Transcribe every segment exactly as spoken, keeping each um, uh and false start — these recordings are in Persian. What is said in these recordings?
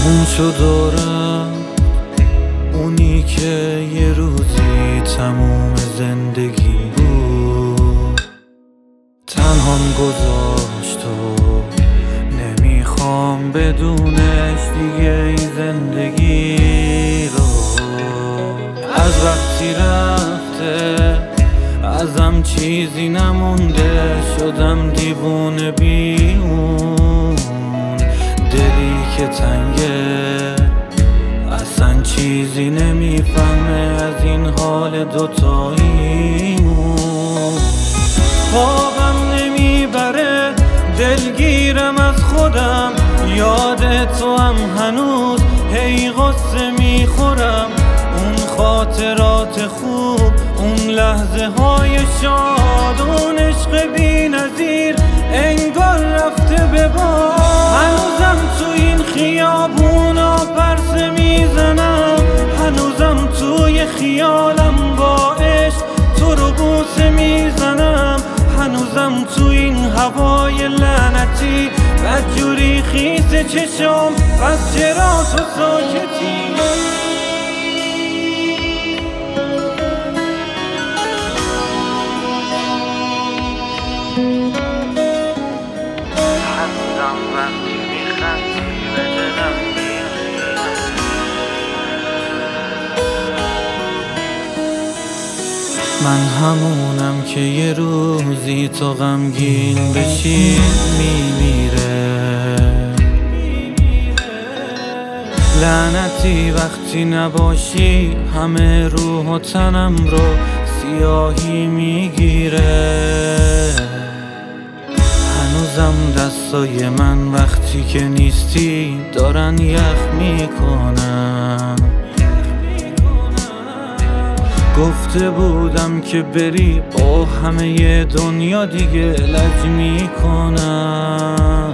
تموم شد و رفت اونی که یه روزی تموم زندگی بود، تنهام گذاشت و نمیخوام بدونش دیگه این زندگی رو. از وقتی رفته ازم چیزی نمونده، شدم دیوونه بی اون دلی که تنگه، اصلا چیزی نمیفهمه از این حال دوتاییمون. خوابم نمیبره، دلگیرم از خودم، یاد تو هم هنوز هی غصه میخورم. اون خاطرات خوب، اون لحظه های شاد، اون عشق بی نظیر انگار رفته به باد. هنوزم تو این خیابونا پرسه میزنم، هنوزم توی خیالم با عشق تو رو بوسه میزنم، هنوزم تو این هوای لعنتی بدجوری خیس چشم. پس چرا تو ساکتی؟ هنوزم وقتی میخندی به دلم میری. من همونم که یه روزی تو غمگین بشی میمیره. لعنتی وقتی نباشی همه روح و تنم رو سیاهی میگیره. هنوزم دستای من وقتی که نیستی دارن یخ میکنن. گفته بودم که بری با همه دنیا دیگه لج میکنم.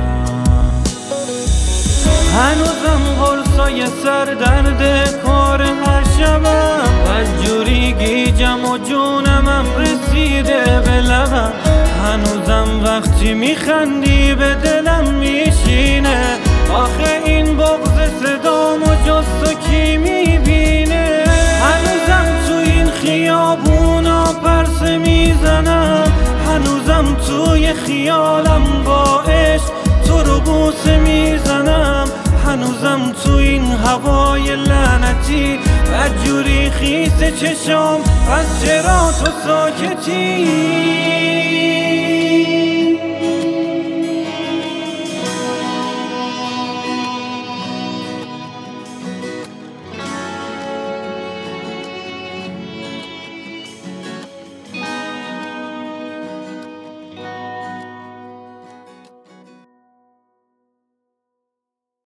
هنوزم قرصای سر درد کار هر شبم، بدجوری گیجم و جونمم رسیده به لبم. هنوزم وقتی میخندی به دلم میشینه، آخه این بغض صدامو جز تو کی میبینه؟ هنوزم تو این خیابونا پرسه میزنم، هنوزم توی خیالم با عشق تو رو بوسه میزنم، هنوزم تو این هوای لعنتی بدجوری خیس چشم. پس چرا تو ساکتی؟